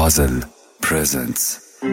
Puzzle presents.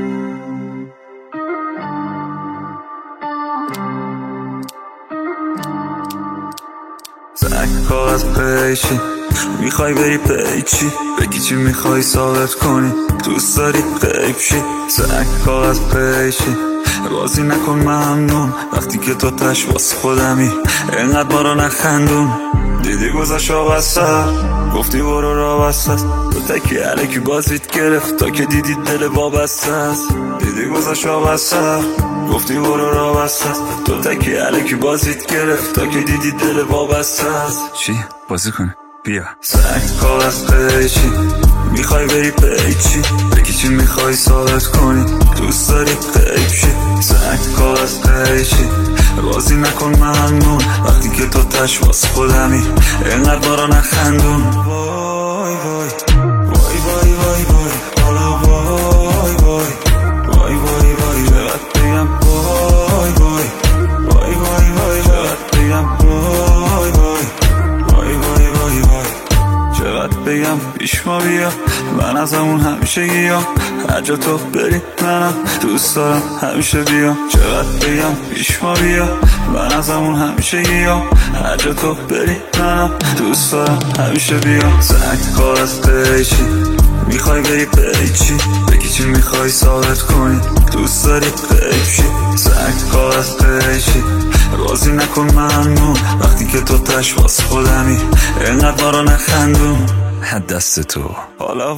زنگ کاغذ پیچی میخوای بری پیچی بگی چی میخوای ثابت کنی دوست داری غیب شی. زنگ کاغذ پیچی بازی نکن ممنون وقتی که تو تش واسه خودمی اینقدر ما رو نخندون. دیدی گذاشت واسه گفتی برو را بسته است تو تکی علیکی بازیت گرفت تا که دیدی دل وابسته است. دیدی گذاشت واسه گفتی برو را بسته است تو تکی علیکی بازیت گرفت تا که دیدی دل وابسته است. چی؟ بازی کنه؟ بیا. سنگ کاغذ پیچی میخوای بری پیچی بگی چی میخوای ثابت کنی دوست داری غیب شی. سنگ کاغذ پیچی بازی نکن ممنون وقتی که تو تش واسه خودمی اینقدر ما رو نخندون. وای وای وای وای وای وای حالا وای وای وای وای وای چقدر بگم وای وای وای وای وای چقدر بگم وای وای وای وای وای وای چقدر بگم پیش ما بیا من از همون همیشه گیام هر جا تو بری منم دوست دارم همیشه بیام. چقدر بگم پیش ما بیا من از همون همیشه گیام هر جا تو بری منم دوست دارم همیشه بیام. زنگ کاغذ پیچی میخوای بری پیچی بگی چی میخوای ثابت کنی دوست داری غیب شی. زنگ کاغذ پیچی بازی نکن ممنون وقتی که تو تش واسه خودمی اینقدر ما رو نخندون. دست تو حالا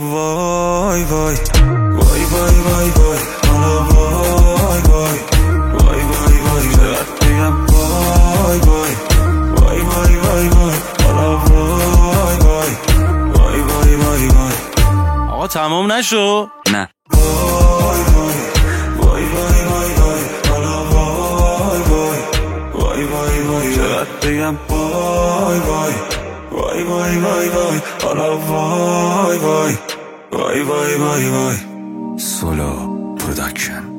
وای وای وای وای وای وای حالا وای وای وای وای وای چقدر بگم وای وای وای وای وای وای حالا وای وای وای وای وای وای. آقا تمام نشو؟ نه. وای وای وای وای وای وای حالا وای وای وای وای وای چقدر بگم وای وای وای وای وای وای حالا وای وای وای وای وای وای. سولو پروداکشن.